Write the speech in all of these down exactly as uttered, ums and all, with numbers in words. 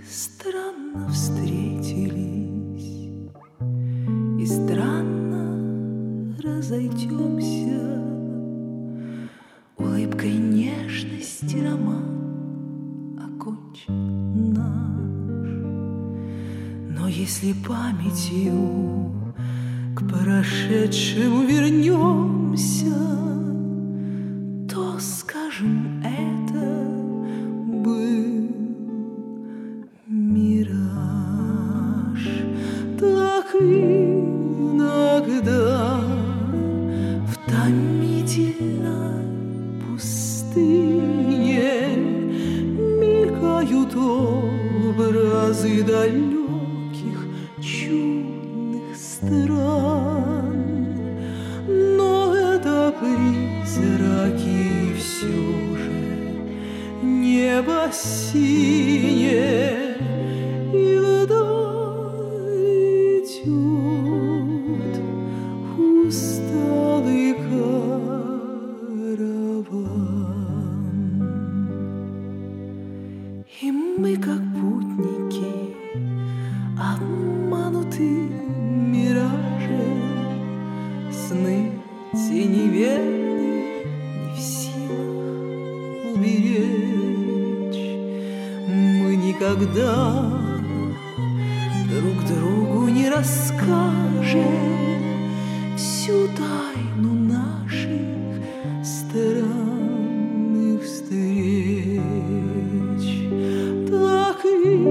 странно встретились и странно разойдемся. Улыбкой нежности роман окончен наш. Но если памятью к прошедшему вернемся, то скажем, это был мираж. Так иногда в томительной пустыне мелькают образы далеких чудных стран. Но это призраки все же, небо синее, и вдаль идет усталый караван. И мы, как путники, обмануты миражем, сны тени верны не в силах уберечь. Мы никогда друг другу не расскажем всю тайну наших странных встреч. Так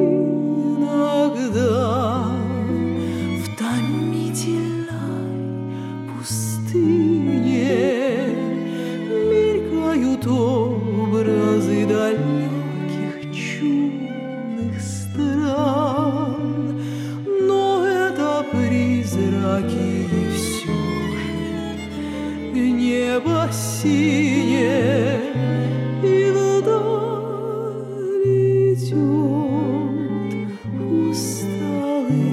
иногда в томительной пустыне мелькают образы далеких чудных стран. Но это призраки все же, небо синее, и вдаль идет усталый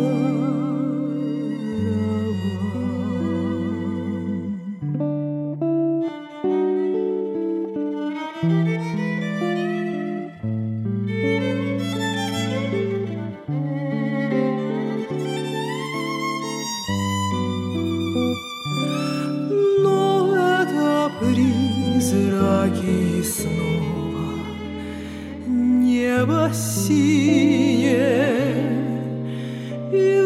призраки снова, небо синее, и